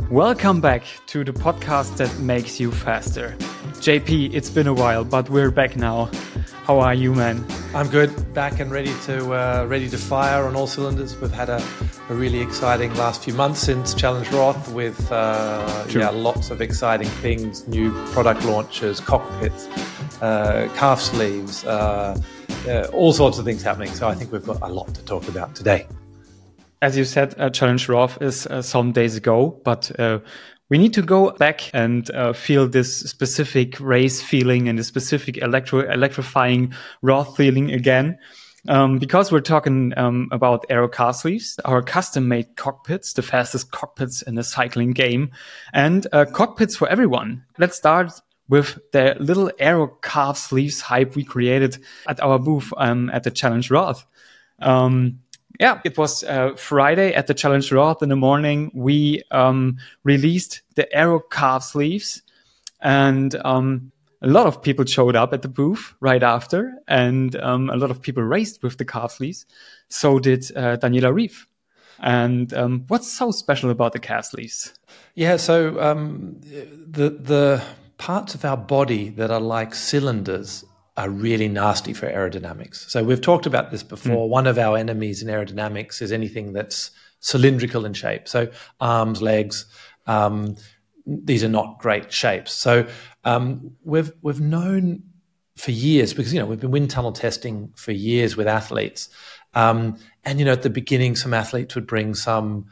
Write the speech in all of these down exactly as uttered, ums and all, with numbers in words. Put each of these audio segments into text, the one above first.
Welcome back to the podcast that makes you faster. J P, it's been a while, but we're back now. How are you, man? I'm good, back and ready to uh, ready to fire on all cylinders. We've had a, a really exciting last few months since Challenge Roth with uh, yeah, lots of exciting things, new product launches, cockpits, uh, calf sleeves, uh, uh, all sorts of things happening. So I think we've got a lot to talk about today. As you said, uh, Challenge Roth is uh, some days ago, but uh, we need to go back and uh, feel this specific race feeling and the specific electro electrifying Roth feeling again. Um, because we're talking um, about Aero calf sleeves, our custom-made cockpits, the fastest cockpits in the cycling game, and uh, cockpits for everyone. Let's start with the little Aero calf sleeves hype we created at our booth um, at the Challenge Roth. Um, Yeah, it was uh, Friday at the Challenge Roth in the morning. We um, released the Aero calf sleeves, and um, a lot of people showed up at the booth right after, and um, a lot of people raced with the calf sleeves. So did uh, Daniela Ryf. And um, what's so special about the calf sleeves? Yeah, so um, the the parts of our body that are like cylinders are really nasty for aerodynamics. So we've talked about this before. Mm. One of our enemies in aerodynamics is anything that's cylindrical in shape. So arms, legs, um, these are not great shapes. So um, we've we've known for years, because, you know, we've been wind tunnel testing for years with athletes. Um, and, you know, at the beginning, some athletes would bring some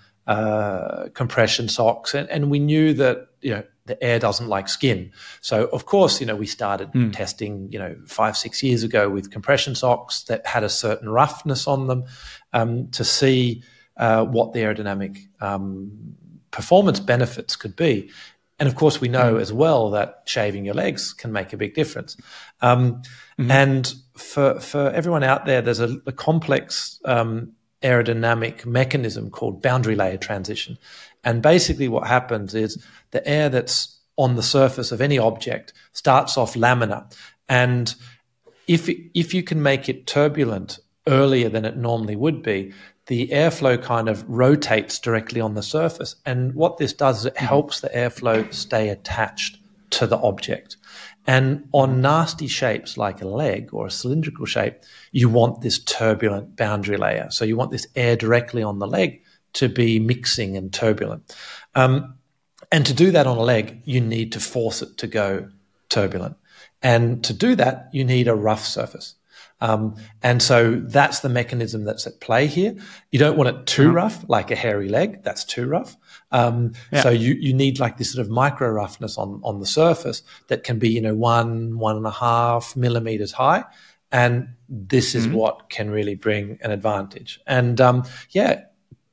uh, compression socks, and, and we knew that, you know, the air doesn't like skin. So, of course, you know, we started mm. testing, you know, five, six years ago with compression socks that had a certain roughness on them um, to see uh, what the aerodynamic um, performance benefits could be. And, of course, we know mm. as well that shaving your legs can make a big difference. Um, mm-hmm. And for, for everyone out there, there's a, a complex um, aerodynamic mechanism called boundary layer transition. And basically what happens is the air that's on the surface of any object starts off laminar. And if if you can make it turbulent earlier than it normally would be, the airflow kind of rotates directly on the surface. And what this does is it helps the airflow stay attached to the object. And on nasty shapes like a leg or a cylindrical shape, you want this turbulent boundary layer. So you want this air directly on the leg to be mixing and turbulent. Um, and to do that on a leg, you need to force it to go turbulent. And to do that, you need a rough surface. Um, and so that's the mechanism that's at play here. You don't want it too rough, like a hairy leg. That's too rough. Um, yeah. So you, you need like this sort of micro roughness on, on the surface that can be, you know, one, one and a half millimeters high. And this is mm-hmm. what can really bring an advantage. And um, yeah,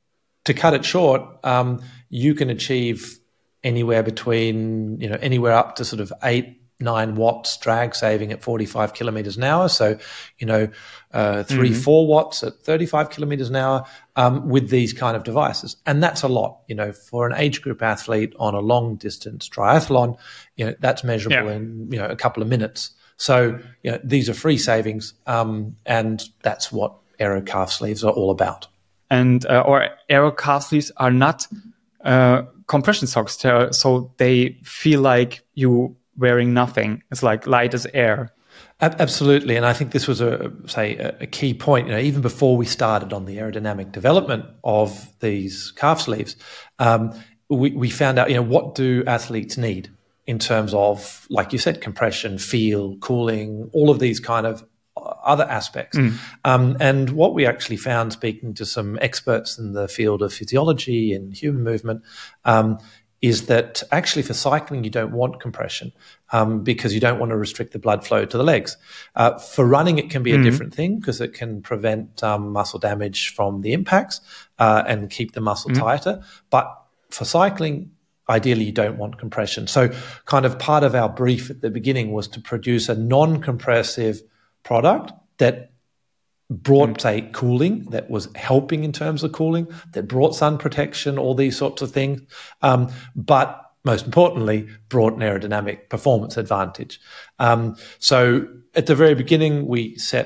to cut it short, um, you can achieve anywhere between, you know, anywhere up to sort of eight, nine watts drag saving at forty-five kilometers an hour. So, you know, uh, three, mm-hmm. four watts at thirty-five kilometers an hour um, with these kind of devices. And that's a lot, you know, for an age group athlete on a long distance triathlon, you know, that's measurable yeah. in, you know, a couple of minutes. So, you know, these are free savings. Um, and that's what Aero calf sleeves are all about. And uh, or Aero calf sleeves are not uh, compression socks, so they feel like you wearing nothing. It's like light as air. Absolutely, and I think this was a say a key point. You know, even before we started on the aerodynamic development of these calf sleeves, um, we we found out, you know, what do athletes need in terms of, like you said, compression, feel, cooling, all of these kind of other aspects. Mm. Um, and what we actually found, speaking to some experts in the field of physiology and human movement, um, is that actually for cycling, you don't want compression um, because you don't want to restrict the blood flow to the legs. Uh, for running, it can be a mm. different thing because it can prevent um, muscle damage from the impacts uh, and keep the muscle mm. tighter. But for cycling, ideally, you don't want compression. So kind of part of our brief at the beginning was to produce a non-compressive product that brought, mm. say, cooling, that was helping in terms of cooling, that brought sun protection, all these sorts of things, um, but most importantly, brought an aerodynamic performance advantage. Um, so at the very beginning, we set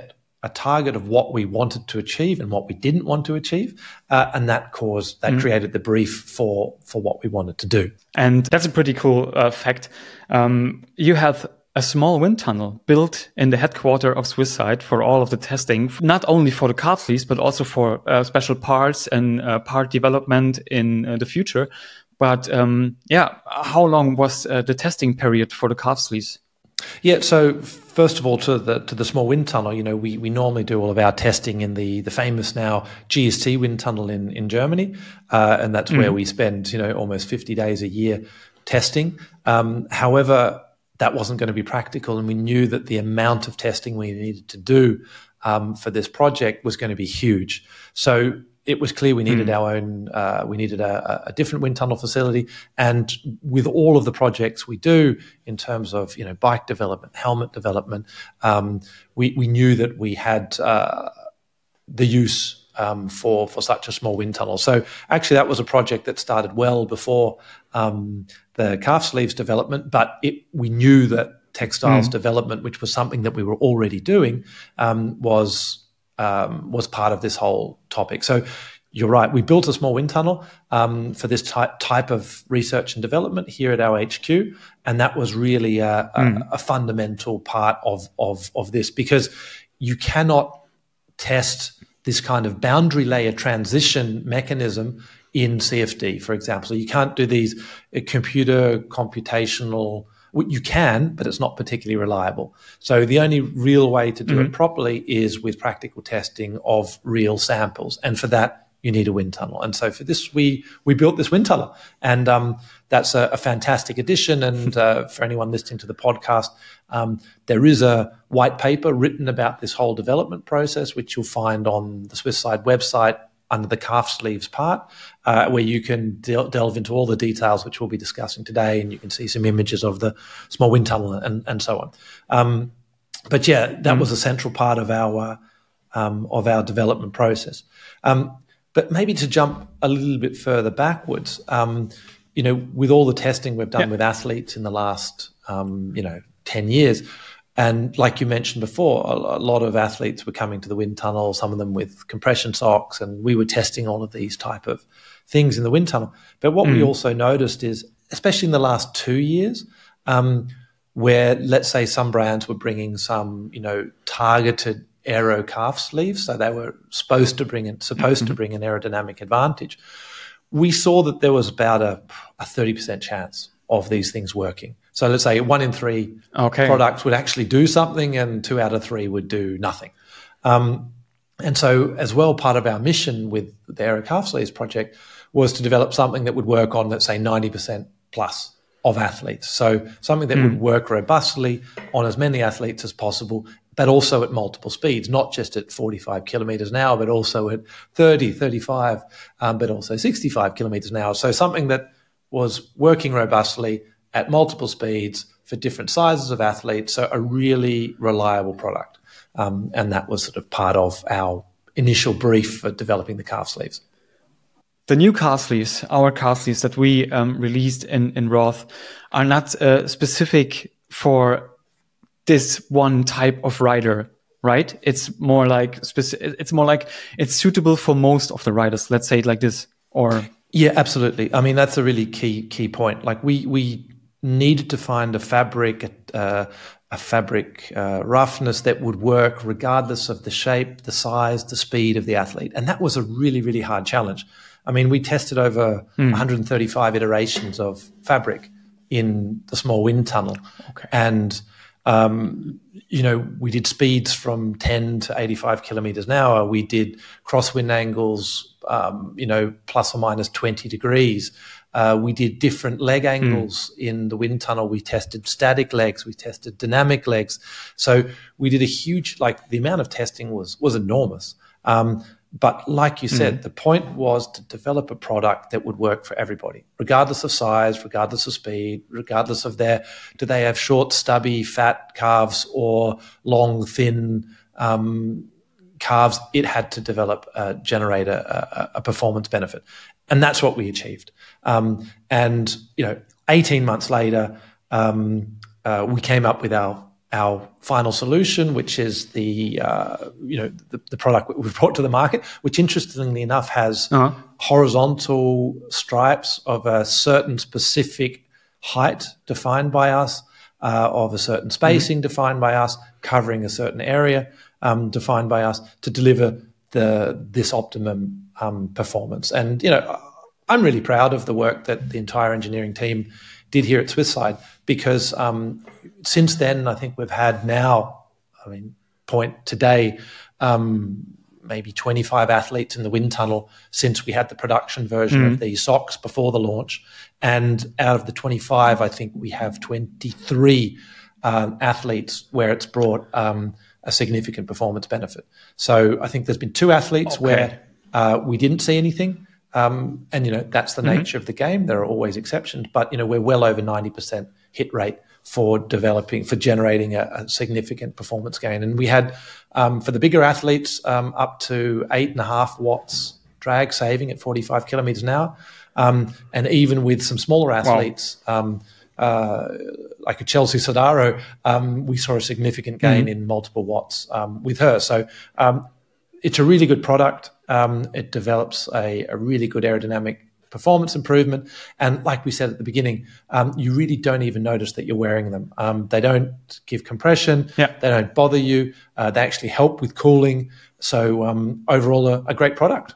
a target of what we wanted to achieve and what we didn't want to achieve, uh, and that caused that mm. created the brief for for what we wanted to do. And that's a pretty cool uh, fact. Um, you have a small wind tunnel built in the headquarters of Swisside for all of the testing, not only for the calf sleeves, but also for uh, special parts and uh, part development in uh, the future. But um, yeah, how long was uh, the testing period for the calf sleeves? Yeah, so first of all, to the to the small wind tunnel, you know, we, we normally do all of our testing in the the famous now G S T wind tunnel in in Germany, uh, and that's mm. where we spend, you know, almost fifty days a year testing. Um, however, that wasn't going to be practical, and we knew that the amount of testing we needed to do um, for this project was going to be huge. So it was clear we needed mm. our own, uh, we needed a, a different wind tunnel facility. And with all of the projects we do in terms of, you know, bike development, helmet development, um, we, we knew that we had uh, the use um, for, for such a small wind tunnel. So actually that was a project that started well before um, the calf sleeves development, but it, we knew that textiles mm. development, which was something that we were already doing, um, was Um, was part of this whole topic. So you're right. We built a small wind tunnel um, for this type type of research and development here at our H Q, and that was really a, mm. a, a fundamental part of, of of this, because you cannot test this kind of boundary layer transition mechanism in C F D, for example. So you can't do these uh, computer computational. You can, but it's not particularly reliable. So the only real way to do mm-hmm. it properly is with practical testing of real samples. And for that, you need a wind tunnel. And so for this, we we built this wind tunnel. And um, that's a, a fantastic addition. And uh, for anyone listening to the podcast, um, there is a white paper written about this whole development process, which you'll find on the Swisside website under the calf sleeves part, uh, where you can del- delve into all the details, which we'll be discussing today, and you can see some images of the small wind tunnel and, and so on. Um, but yeah, that mm. was a central part of our uh, um, of our development process. Um, but maybe to jump a little bit further backwards, um, you know, with all the testing we've done yeah. with athletes in the last, um, you know, ten years. And like you mentioned before, a lot of athletes were coming to the wind tunnel, some of them with compression socks, and we were testing all of these type of things in the wind tunnel. But what mm. we also noticed is, especially in the last two years, um, where let's say some brands were bringing some, you know, targeted aero calf sleeves, so they were supposed to bring it, supposed mm-hmm. to bring an aerodynamic advantage. We saw that there was about a, a thirty percent chance of these things working. So let's say one in three okay. products would actually do something, and two out of three would do nothing. Um, and so as well, part of our mission with the Aero Calf Sleeves project was to develop something that would work on, let's say, ninety percent plus of athletes. So something that mm. would work robustly on as many athletes as possible, but also at multiple speeds, not just at forty-five kilometers an hour, but also at thirty, thirty-five, um, but also sixty-five kilometers an hour. So something that was working robustly at multiple speeds for different sizes of athletes, so a really reliable product. Um, and that was sort of part of our initial brief for developing the calf sleeves. The new calf sleeves, our calf sleeves that we um, released in, in Roth, are not uh, specific for this one type of rider, right? It's more like speci- it's more like it's suitable for most of the riders. Let's say it like this, or yeah, absolutely. I mean, that's a really key key point. Like we we needed to find a fabric, uh, a fabric uh, roughness that would work regardless of the shape, the size, the speed of the athlete, and that was a really really hard challenge. I mean, we tested over mm. one hundred thirty-five iterations of fabric in the small wind tunnel, okay. and um, you know, we did speeds from ten to eighty-five kilometers an hour. We did crosswind angles, um, you know, plus or minus twenty degrees. Uh, we did different leg angles mm. in the wind tunnel. We tested static legs. We tested dynamic legs. So we did a huge, like the amount of testing was was enormous. Um, But like you said, mm. the point was to develop a product that would work for everybody, regardless of size, regardless of speed, regardless of their, do they have short, stubby, fat calves or long, thin um, calves? It had to develop, uh, generate a, a performance benefit. And that's what we achieved. Um, and, you know, eighteen months later, um, uh, we came up with our our final solution, which is the uh, you know the, the product we've brought to the market, which interestingly enough has uh-huh. horizontal stripes of a certain specific height defined by us, uh, of a certain spacing mm-hmm. defined by us, covering a certain area um, defined by us to deliver the this optimum um, performance. And you know, I'm really proud of the work that the entire engineering team did here at Swisside, because um, since then, I think we've had now, I mean, point today, um, maybe twenty-five athletes in the wind tunnel since we had the production version mm. of these socks before the launch. And out of the twenty-five, I think we have twenty-three um, athletes where it's brought um, a significant performance benefit. So I think there's been two athletes okay. where uh, we didn't see anything. Um, and, you know, that's the mm-hmm. nature of the game. There are always exceptions, but, you know, we're well over ninety percent hit rate for developing, for generating a, a significant performance gain. And we had, um, for the bigger athletes, um, up to eight and a half watts drag saving at forty-five kilometers an hour. Um, and even with some smaller athletes, wow. um, uh, like a Chelsea Sodaro, um, we saw a significant gain mm-hmm. in multiple watts um, with her. So um, it's a really good product. Um, it develops a, a really good aerodynamic performance improvement. And like we said at the beginning, um, you really don't even notice that you're wearing them. Um, they don't give compression. Yeah. They don't bother you. Uh, they actually help with cooling. So um, overall, a, a great product.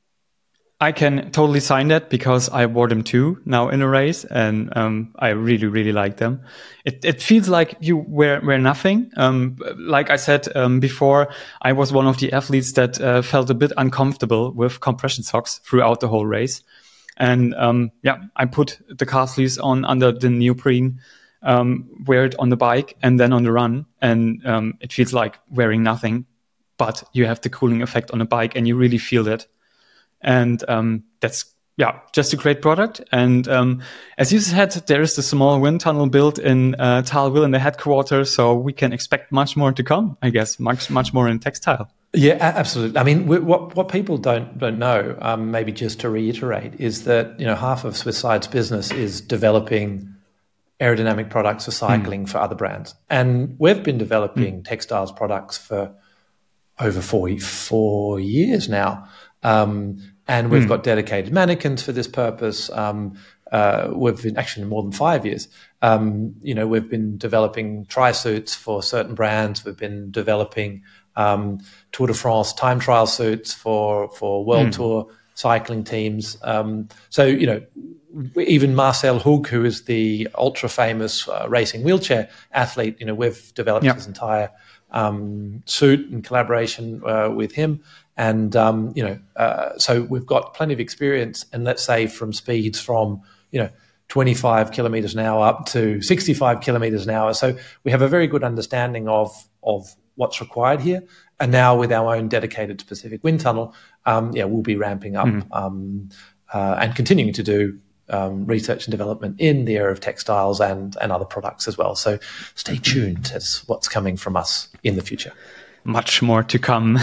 I can totally sign that because I wore them too now in a race, and um, I really, really like them. It it feels like you wear wear nothing. Um, like I said um, before, I was one of the athletes that uh, felt a bit uncomfortable with compression socks throughout the whole race, and um, yeah, I put the calf sleeves on under the neoprene, um, wear it on the bike and then on the run, and um, it feels like wearing nothing, but you have the cooling effect on the bike, and you really feel that. And um, that's, yeah, just a great product. And um, as you said, there is the small wind tunnel built in uh, Thalwil in the headquarters, so we can expect much more to come, I guess, much much more in textile. Yeah, absolutely. I mean, what what people don't don't know, um, maybe just to reiterate, is that, you know, half of Swisside's business is developing aerodynamic products for cycling mm. for other brands, and we've been developing mm. textiles products for over forty-four years now. Um, and we've mm. got dedicated mannequins for this purpose. Um, uh, we've been actually more than five years. Um, you know, we've been developing tri-suits for certain brands. We've been developing um, Tour de France time trial suits for for World mm. Tour cycling teams. Um, so, you know, even Marcel Hug, who is the ultra famous uh, racing wheelchair athlete, you know, we've developed yep. his entire um, suit in collaboration uh, with him. And, um, you know, uh, so we've got plenty of experience. And let's say from speeds from, you know, twenty-five kilometers an hour up to sixty-five kilometers an hour. So we have a very good understanding of, of what's required here. And now with our own dedicated specific wind tunnel, um, yeah, we'll be ramping up mm. um, uh, and continuing to do um, research and development in the area of textiles and, and other products as well. So stay tuned as what's coming from us in the future. Much more to come.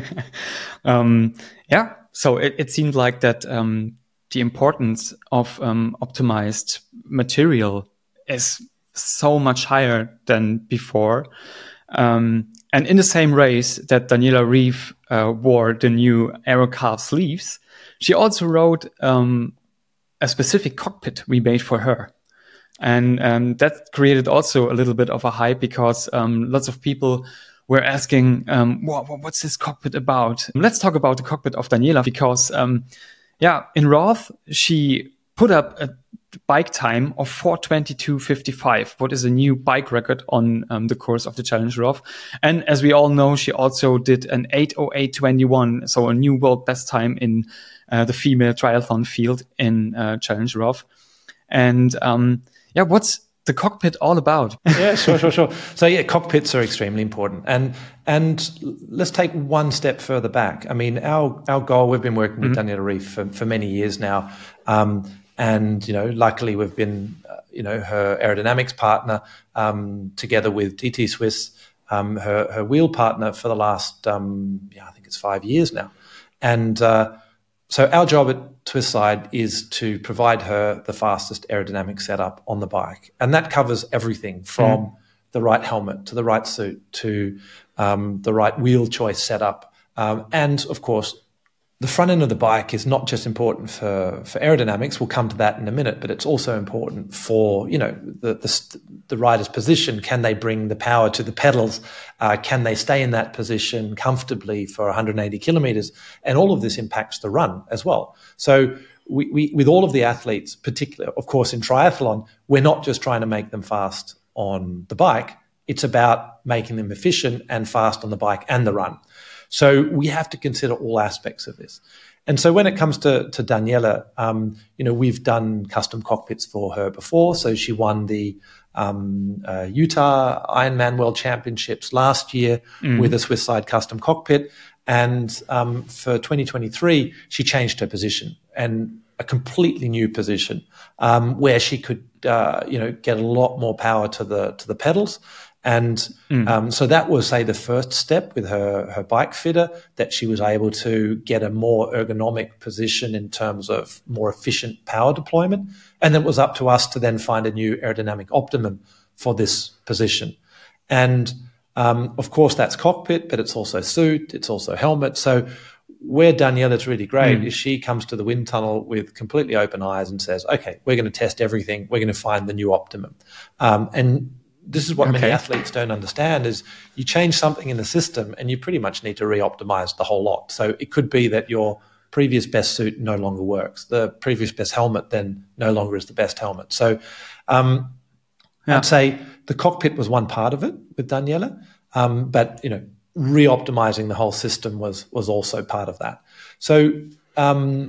um, yeah, so it, it seemed like that um, the importance of um, optimized material is so much higher than before. Um, and in the same race that Daniela Ryf uh, wore the new Aero calf sleeves, she also rode um, a specific cockpit we made for her. And um, that created also a little bit of a hype because um, lots of people we're asking, um, what, what's this cockpit about? Let's talk about the cockpit of Daniela because, um, yeah, in Roth, she put up a bike time of four twenty-two fifty-five, what is a new bike record on um, the course of the Challenge Roth. And as we all know, she also did an eight oh eight twenty-one, so a new world best time in uh, the female triathlon field in uh, Challenge Roth. And um, yeah, what's the cockpit all about? Yeah, sure, sure, sure. So yeah, cockpits are extremely important. And and let's take one step further back. I mean, our our goal, we've been working with mm-hmm. Daniela Ryf for, for many years now. Um, and, you know, luckily we've been, uh, you know, her aerodynamics partner um, together with T T Swiss, um, her, her wheel partner for the last, um, yeah, I think it's five years now. And uh, so our job at Swisside is to provide her the fastest aerodynamic setup on the bike. And that covers everything from mm. the right helmet, to the right suit, to um, the right wheel choice setup. Um, and, of course, the front end of the bike is not just important for, for aerodynamics. We'll come to that in a minute, but it's also important for, you know, the the, the rider's position. Can they bring the power to the pedals? Uh, can they stay in that position comfortably for one hundred eighty kilometers? And all of this impacts the run as well. So we, we with all of the athletes, particularly, of course, in triathlon, we're not just trying to make them fast on the bike. It's about making them efficient and fast on the bike and the run. So we have to consider all aspects of this. And so when it comes to, to Daniela, um, you know, we've done custom cockpits for her before. So she won the um, uh, Utah Ironman World Championships last year mm. with a Swiss side custom cockpit. And um, for twenty twenty-three, she changed her position and a completely new position um, where she could, uh, you know, get a lot more power to the to the pedals. And mm. um, so that was, say, the first step with her, her bike fitter, that she was able to get a more ergonomic position in terms of more efficient power deployment. And then it was up to us to then find a new aerodynamic optimum for this position. And, um, of course, that's cockpit, but it's also suit, it's also helmet. So where Daniela's really great mm. is she comes to the wind tunnel with completely open eyes and says, okay, we're going to test everything. We're going to find the new optimum. Um, and this is what okay. many athletes don't understand is you change something in the system and you pretty much need to re-optimize the whole lot. So it could be that your previous best suit no longer works. The previous best helmet then no longer is the best helmet. So um, yeah. I'd say the cockpit was one part of it with Daniela, um, but, you know, re-optimizing the whole system was was also part of that. So, um,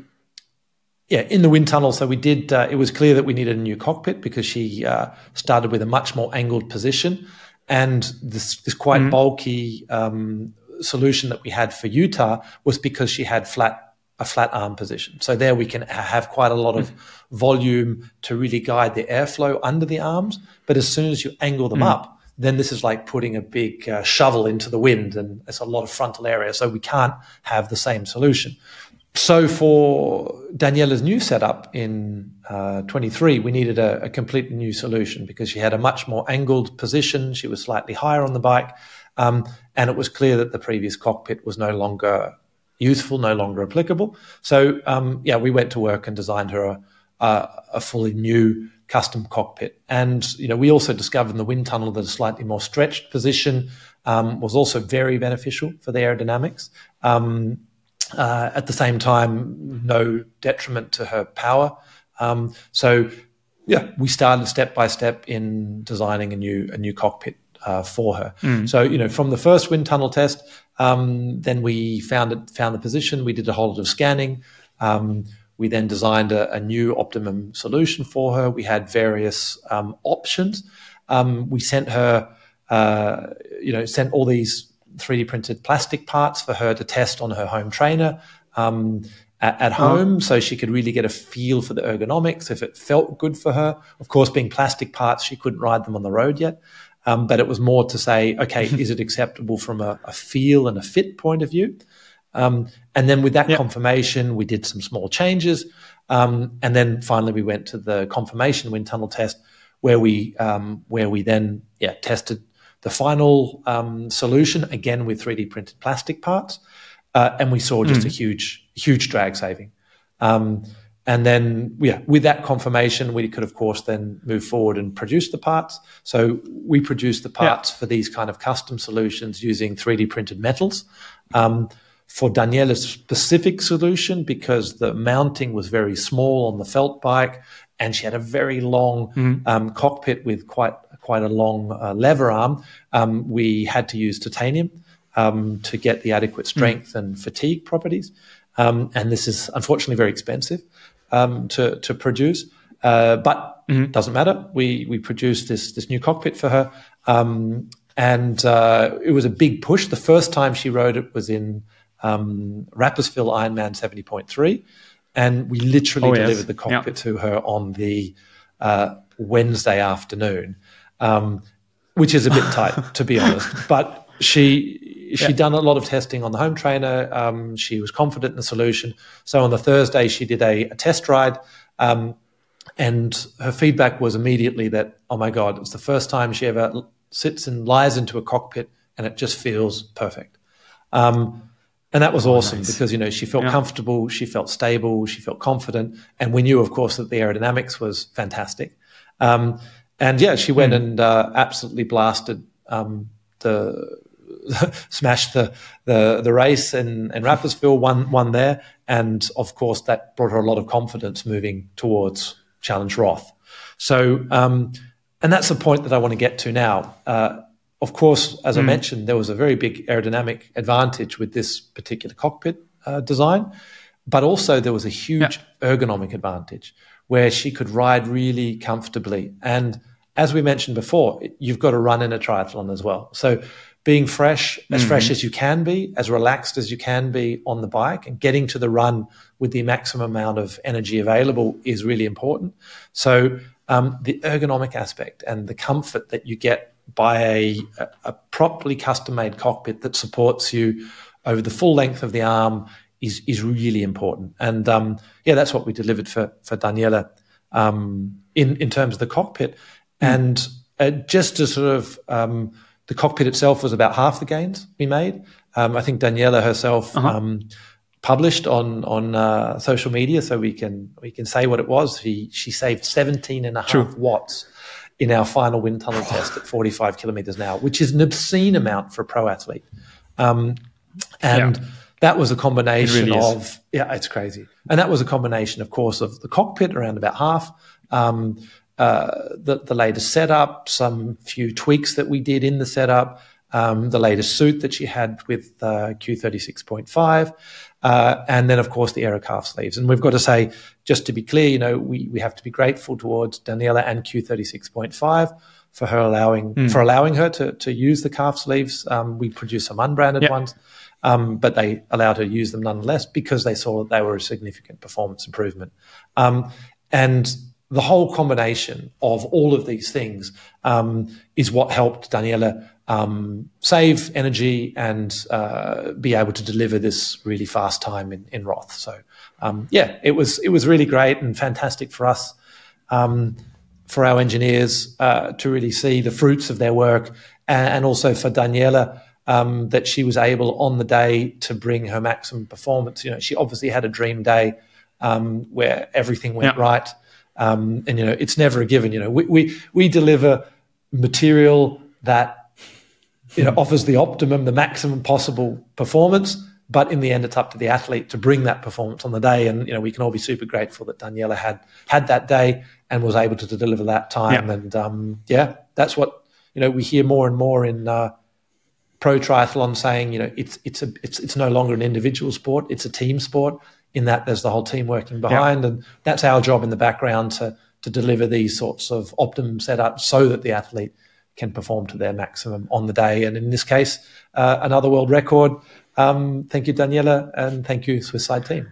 yeah, in the wind tunnel, so we did, uh, it was clear that we needed a new cockpit because she uh, started with a much more angled position. And this, this quite mm-hmm. bulky um, solution that we had for Utah was because she had flat a flat arm position. So there we can have quite a lot of mm-hmm. volume to really guide the airflow under the arms. But as soon as you angle them mm-hmm. up, then this is like putting a big uh, shovel into the wind, and it's a lot of frontal area. So we can't have the same solution. So for Daniela's new setup in uh, twenty-three, we needed a, a completely new solution because she had a much more angled position. She was slightly higher on the bike. Um, and it was clear that the previous cockpit was no longer useful, no longer applicable. So, um, yeah, we went to work and designed her a, a, a fully new custom cockpit. And, you know, we also discovered in the wind tunnel that a slightly more stretched position um, was also very beneficial for the aerodynamics. Um, Uh, at the same time, no detriment to her power. Um, so, yeah, we started step by step in designing a new a new cockpit uh, for her. Mm. So, you know, from the first wind tunnel test, um, then we found it, found the position. We did a whole lot of scanning. Um, we then designed a, a new optimum solution for her. We had various um, options. Um, we sent her, uh, you know, sent all these three D printed plastic parts for her to test on her home trainer um, at, at home, oh. so she could really get a feel for the ergonomics, if it felt good for her. Of course, being plastic parts, she couldn't ride them on the road yet, um, but it was more to say, okay, is it acceptable from a, a feel and a fit point of view? Um, and then with that yep. confirmation, we did some small changes, um, and then finally we went to the confirmation wind tunnel test, where we um, where we then yeah tested the final um, solution, again with three D printed plastic parts, uh, and we saw just mm. a huge, huge drag saving. Um, and then, yeah, with that confirmation, we could, of course, then move forward and produce the parts. So we produced the parts yeah. for these kind of custom solutions using three D printed metals. Um, for Daniela's specific solution, because the mounting was very small on the felt bike, and she had a very long mm. um, cockpit with quite quite a long uh, lever arm, um, we had to use titanium um, to get the adequate strength mm. and fatigue properties. Um, and this is unfortunately very expensive um, to, to produce, uh, but mm-hmm. it doesn't matter. We we produced this this new cockpit for her, um, and uh, it was a big push. The first time she rode it was in um, Rapperswil Ironman seventy point three, and we literally oh, delivered yes. the cockpit yeah. to her on the uh, Wednesday afternoon. Um, which is a bit tight, to be honest. But she she'd yeah. done a lot of testing on the home trainer. Um, she was confident in the solution. So on the Thursday, she did a, a test ride, um, and her feedback was immediately that, oh my God, it was the first time she ever sits and lies into a cockpit, and it just feels perfect. Um, and that was awesome, nice. Because, you know, she felt yeah. comfortable, she felt stable, she felt confident. And we knew, of course, that the aerodynamics was fantastic. Um, and yeah, she went mm. and uh, absolutely blasted um, the, smashed the, the, the race in, in Rapperswil, won, won there. And of course, that brought her a lot of confidence moving towards Challenge Roth. So, um, and that's the point that I want to get to now. Uh, Of course, as mm. I mentioned, there was a very big aerodynamic advantage with this particular cockpit uh, design, but also there was a huge yeah. ergonomic advantage where she could ride really comfortably. And as we mentioned before, you've got to run in a triathlon as well. So being fresh, as mm-hmm. fresh as you can be, as relaxed as you can be on the bike, and getting to the run with the maximum amount of energy available is really important. So um, the ergonomic aspect and the comfort that you get by a, a properly custom-made cockpit that supports you over the full length of the arm is is really important. And um, yeah, that's what we delivered for for Daniela um, in in terms of the cockpit. Mm. And uh, just to sort of um, the cockpit itself was about half the gains we made. Um, I think Daniela herself uh-huh. um, published on on uh, social media, so we can we can say what it was. She she saved seventeen and a half True. watts in our final wind tunnel test at forty-five kilometers an hour, which is an obscene amount for a pro athlete. Um, and yeah. that was a combination really of, is. yeah, it's crazy. And that was a combination, of course, of the cockpit around about half, um, uh, the, the latest setup, some few tweaks that we did in the setup, um, the latest suit that she had with uh, Q thirty-six point five, uh, and then, of course, the aero calf sleeves. And we've got to say, just to be clear, you know, we, we have to be grateful towards Daniela and Q thirty-six point five for her allowing mm. for allowing her to to use the calf sleeves. Um, we produced some unbranded yep. ones, um, but they allowed her to use them nonetheless because they saw that they were a significant performance improvement. Um, and the whole combination of all of these things um, is what helped Daniela um, save energy and uh, be able to deliver this really fast time in, in Roth. So, um, yeah, it was it was really great and fantastic for us, um, for our engineers uh, to really see the fruits of their work, and, and also for Daniela um, that she was able on the day to bring her maximum performance. You know, she obviously had a dream day um, where everything went yeah. right. Um, and, you know, it's never a given. You know, we, we, we deliver material that, you know, offers the optimum, the maximum possible performance. But in the end, it's up to the athlete to bring that performance on the day. And, you know, we can all be super grateful that Daniela had had that day and was able to deliver that time. Yeah. And, um, yeah, that's what, you know, we hear more and more in uh, pro triathlon saying, you know, it's it's a, it's it's no longer an individual sport. It's a team sport. In that there's the whole team working behind, yeah. and that's our job in the background to to deliver these sorts of optimum setups so that the athlete can perform to their maximum on the day. And in this case, uh, another world record. Um, thank you, Daniela, and thank you, Swiss Side team.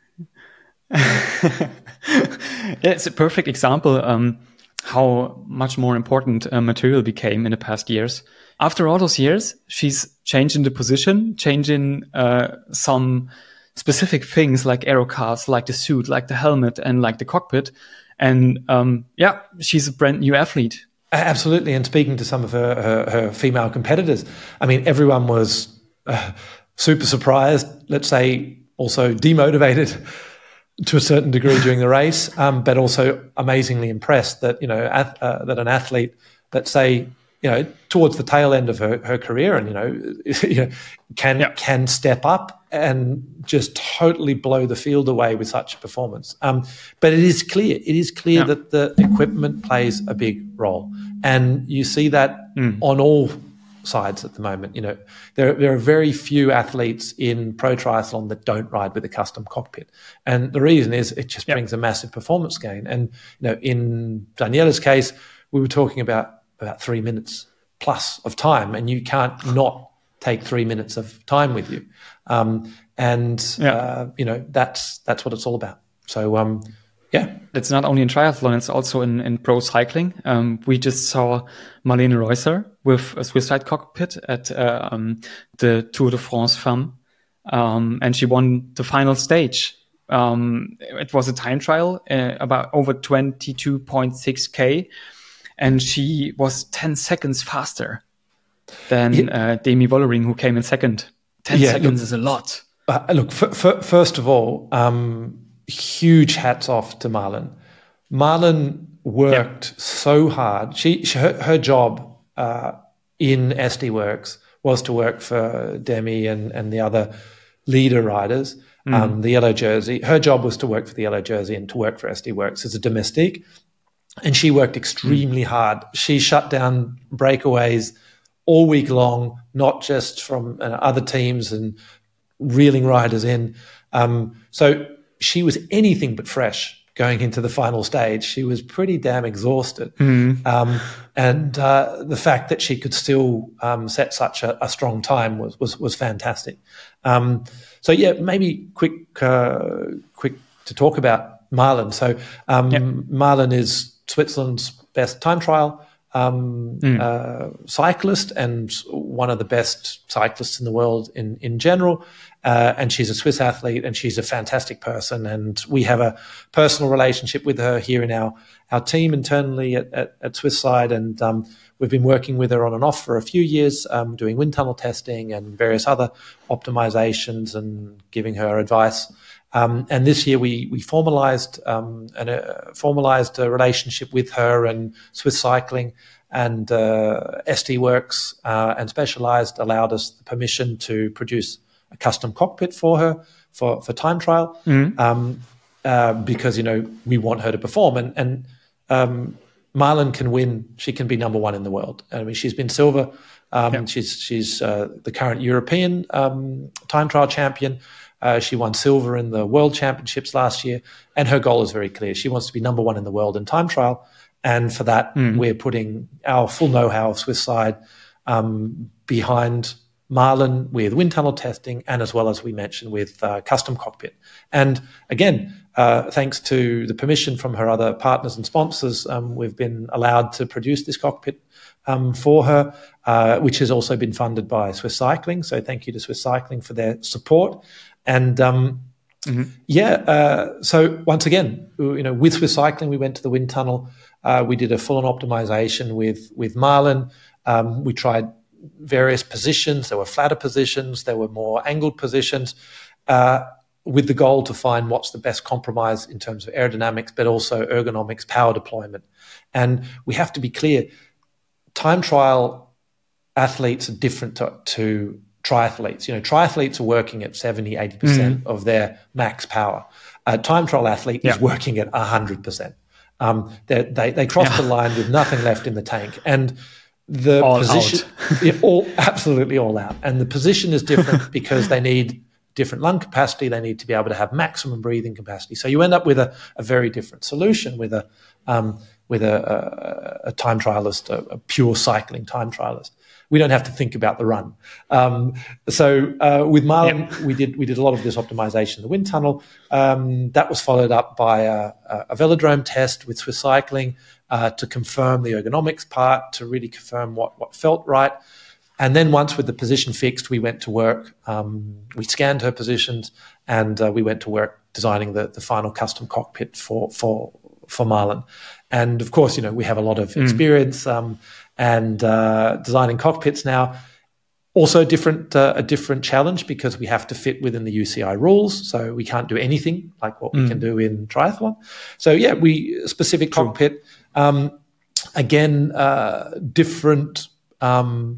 Yeah, it's a perfect example um, how much more important uh, material became in the past years. After all those years, she's changing the position, changing uh, some specific things like aero calves, like the suit, like the helmet, and like the cockpit. And um, yeah, she's a brand new athlete. Absolutely. And speaking to some of her, her, her female competitors, I mean, everyone was uh, super surprised, let's say also demotivated to a certain degree during the race, um, but also amazingly impressed that, you know, ath- uh, that an athlete, let's say, you know, towards the tail end of her, her career and, you know, you know can yep. can step up and just totally blow the field away with such performance. Um, but it is clear, it is clear yep. that the equipment plays a big role. And you see that mm. on all sides at the moment. You know, there, there are very few athletes in pro triathlon that don't ride with a custom cockpit. And the reason is it just yep. brings a massive performance gain. And, you know, in Daniela's case, we were talking about about three minutes plus of time, and you can't not take three minutes of time with you. Um, and, yeah. uh, you know, that's that's what it's all about. So, um, yeah. It's not only in triathlon, it's also in, in pro cycling. Um, we just saw Marlene Reusser with a Swiss Side cockpit at uh, um, the Tour de France Femmes, um, and she won the final stage. Um, it was a time trial, uh, about over twenty-two point six K. and she was ten seconds faster than Yeah. uh, Demi Vollering, who came in second. ten Yeah, seconds look- is a lot. Uh, look, f- f- first of all, um, huge hats off to Marlon. Marlon worked so hard. She, she her, her job uh, in S D Works was to work for Demi and, and the other leader riders, mm. um, the yellow jersey. Her job was to work for the yellow jersey and to work for S D Works as a domestique. And she worked extremely mm. hard. She shut down breakaways all week long, not just from uh, other teams and reeling riders in. Um, so she was anything but fresh going into the final stage. She was pretty damn exhausted. Mm. Um, and uh, the fact that she could still um, set such a, a strong time was was, was fantastic. Um, so, yeah, maybe quick uh, quick to talk about Marlon. So um, yep. Marlon is Switzerland's best time trial um, mm. uh, cyclist and one of the best cyclists in the world in, in general. Uh, and she's a Swiss athlete and she's a fantastic person. And we have a personal relationship with her here in our, our team internally at, at, at Swisside. And um, we've been working with her on and off for a few years, um, doing wind tunnel testing and various other optimizations and giving her advice. Um, and this year we we formalized um, an, uh, formalized a relationship with her and Swiss Cycling, and uh, S D Works uh, and Specialized allowed us the permission to produce a custom cockpit for her for, for time trial, mm-hmm. um, uh, because, you know, we want her to perform. And, and um, Marlon can win. She can be number one in the world. I mean, she's been silver. Um, yep. She's she's uh, the current European um, time trial champion. Uh, she won silver in the World Championships last year, and her goal is very clear. She wants to be number one in the world in time trial, and for that, mm. we're putting our full know-how of Swisside um, behind Marlon with wind tunnel testing, and as well as we mentioned with uh, custom cockpit. And again, uh, thanks to the permission from her other partners and sponsors, um, we've been allowed to produce this cockpit um, for her, uh, which has also been funded by Swiss Cycling. So thank you to Swiss Cycling for their support. And um, mm-hmm. yeah, uh, so once again, you know, with Swiss Cycling, we went to the wind tunnel. Uh, we did a full-on optimization with with Marlon. Um, we tried various positions. There were flatter positions. There were more angled positions, uh, with the goal to find what's the best compromise in terms of aerodynamics, but also ergonomics, power deployment. And we have to be clear: time trial athletes are different to, to triathletes. You know, triathletes are working at seventy, eighty percent mm-hmm. of their max power. A time trial athlete yeah. is working at one hundred percent. Um, they, they, they cross yeah. the line with nothing left in the tank. And the all position, yeah, all, absolutely all out. And the position is different because they need different lung capacity. They need to be able to have maximum breathing capacity. So you end up with a, a very different solution with a um, with a, a, a time trialist, a, a pure cycling time trialist. We don't have to think about the run. Um, so uh, with Marlon, yep. we did we did a lot of this optimization in the wind tunnel. Um, that was followed up by a, a velodrome test with Swiss Cycling uh, to confirm the ergonomics part, to really confirm what, what felt right. And then once with the position fixed, we went to work. Um, we scanned her positions, and uh, we went to work designing the, the final custom cockpit for for for Marlon. And of course, you know, we have a lot of experience. Mm. Um, and uh, designing cockpits now, also a different, uh, a different challenge because we have to fit within the U C I rules. So we can't do anything like what mm. we can do in triathlon. So yeah, we specific True. cockpit. Um, again, uh, different, um,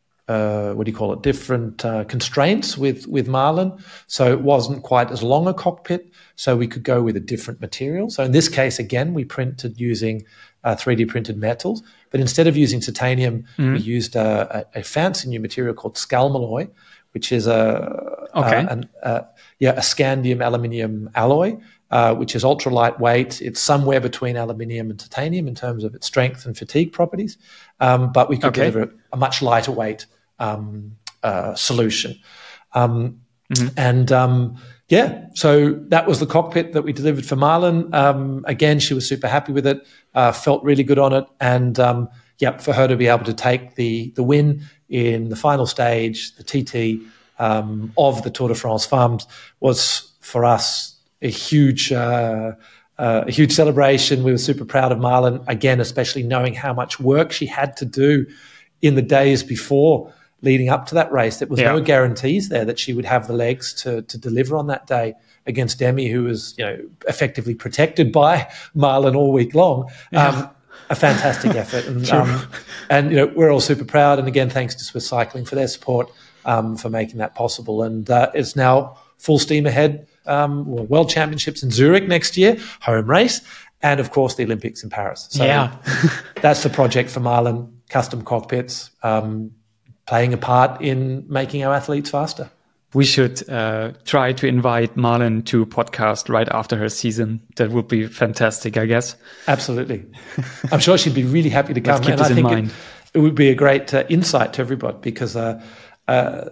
uh, what do you call it? Different uh, constraints with, with Marlon. So it wasn't quite as long a cockpit. So we could go with a different material. So in this case, again, we printed using uh, three D printed metals. But instead of using titanium, mm. we used a, a, a fancy new material called Scalmalloy, which is a, okay. a, an, a yeah a scandium aluminium alloy, uh, which is ultra lightweight. It's somewhere between aluminium and titanium in terms of its strength and fatigue properties. Um, but we could okay. deliver a much lighter weight um, uh, solution. Um, mm-hmm. And um, yeah, so that was the cockpit that we delivered for Marlon. Um, again, she was super happy with it, uh, felt really good on it. And um, yeah, for her to be able to take the the win in the final stage, the T T um, of the Tour de France Femmes, was for us a huge, uh, uh, a huge celebration. We were super proud of Marlon, again, especially knowing how much work she had to do in the days before leading up to that race. There was yeah. no guarantees there that she would have the legs to to deliver on that day against Demi, who was, you know, effectively protected by Marlon all week long. Yeah. Um, a fantastic effort. And, um, and, you know, we're all super proud. And again, thanks to Swiss Cycling for their support, um, for making that possible. And uh, it's now full steam ahead. Um, well, World Championships in Zurich next year, home race. And, of course, the Olympics in Paris. So yeah. that's the project for Marlon, custom cockpits, um, playing a part in making our athletes faster. We should uh, try to invite Marlon to podcast right after her season. That would be fantastic, I guess. Absolutely. I'm sure she'd be really happy to come. Let's keep and this I in think mind. It, it would be a great uh, insight to everybody, because uh, uh,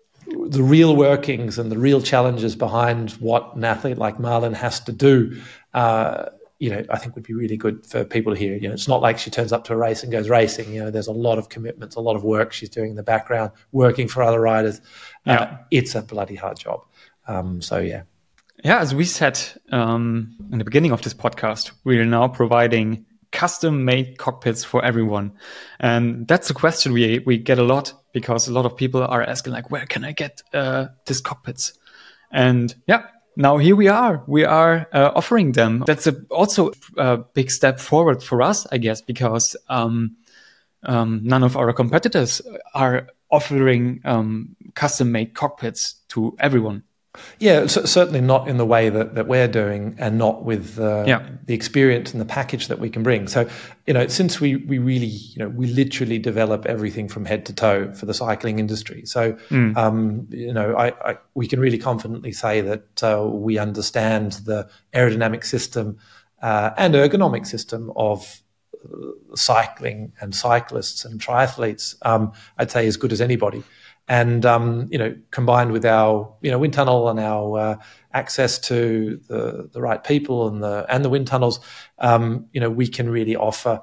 the real workings and the real challenges behind what an athlete like Marlon has to do, uh, you know, I think would be really good for people to hear. You know, it's not like she turns up to a race and goes racing. You know, there's a lot of commitments, a lot of work she's doing in the background, working for other riders. Yeah. Uh, it's a bloody hard job. Um, so, yeah. Yeah, as we said um, in the beginning of this podcast, we are now providing custom-made cockpits for everyone. And that's a question we we get a lot, because a lot of people are asking, like, where can I get uh, these cockpits? And yeah, now here we are. We are uh, offering them. That's a, also a big step forward for us, I guess, because um, um, none of our competitors are offering um, custom-made cockpits to everyone. Yeah, c- certainly not in the way that, that we're doing, and not with uh, yeah. the experience and the package that we can bring. So, you know, since we we really, you know, we literally develop everything from head to toe for the cycling industry. So, mm. um, you know, I, I we can really confidently say that uh, we understand the aerodynamic system uh, and ergonomic system of cycling and cyclists and triathletes. Um, I'd say as good as anybody. And, um, you know, combined with our, you know, wind tunnel and our uh, access to the, the right people and the and the wind tunnels, um, you know, we can really offer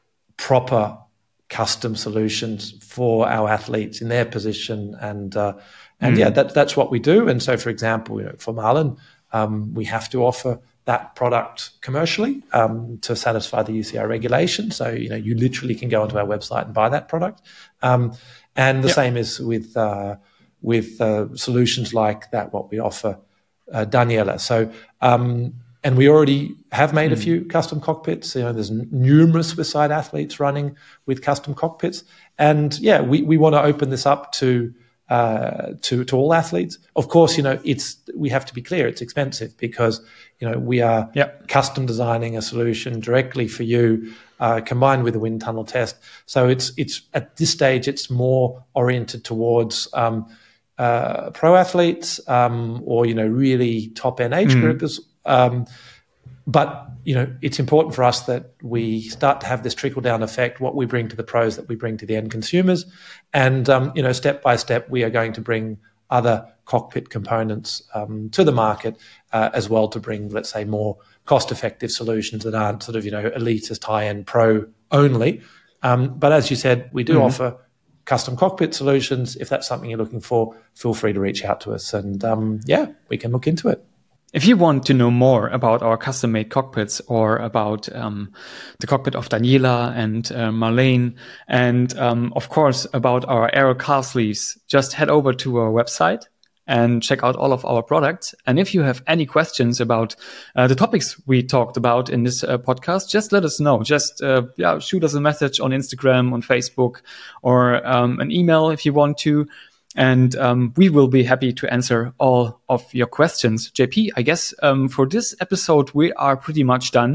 proper custom solutions for our athletes in their position. And, uh, and mm. yeah, that, that's what we do. And so, for example, you know, for Marlon, um, we have to offer that product commercially um, to satisfy the U C I regulation. So, you know, you literally can go onto our website and buy that product. Um, And the yep. same is with uh, with uh, solutions like that, what we offer uh, Daniela. So, um, and we already have made mm. a few custom cockpits. You know, there's numerous Swisside athletes running with custom cockpits. And yeah, we, we want to open this up to uh, to to all athletes. Of course, you know, it's we have to be clear, it's expensive, because, you know, we are yep. custom designing a solution directly for you, Uh, combined with a wind tunnel test. So it's it's at this stage it's more oriented towards um, uh, pro athletes um, or, you know, really top end age mm. groupers. Um, but, you know, it's important for us that we start to have this trickle down effect. What we bring to the pros, that we bring to the end consumers, and um, you know, step by step, we are going to bring other cockpit components um, to the market uh, as well, to bring, let's say, more cost-effective solutions that aren't sort of, you know, elitist, high-end pro only. Um, but as you said, we do mm-hmm. offer custom cockpit solutions. If that's something you're looking for, feel free to reach out to us, and um, yeah, we can look into it. If you want to know more about our custom-made cockpits, or about um, the cockpit of Daniela and uh, Marlene, and um, of course about our Aero calf sleeves, just head over to our website and check out all of our products. And if you have any questions about uh, the topics we talked about in this uh, podcast, just let us know. Just uh, yeah, shoot us a message on Instagram, on Facebook, or um, an email if you want to. And um, we will be happy to answer all of your questions. J P, I guess um, for this episode, we are pretty much done.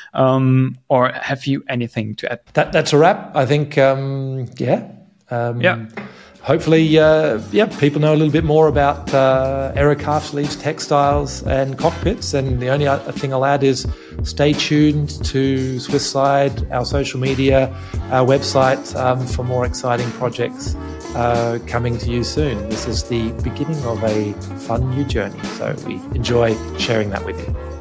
Um, or have you anything to add? That, that's a wrap. I think, um, yeah. Um, yeah. Hopefully, uh, yeah, people know a little bit more about uh, Aero calf sleeves, textiles, and cockpits. And the only other thing I'll add is stay tuned to Swisside, our social media, our website, um, for more exciting projects uh, coming to you soon. This is the beginning of a fun new journey, so we enjoy sharing that with you.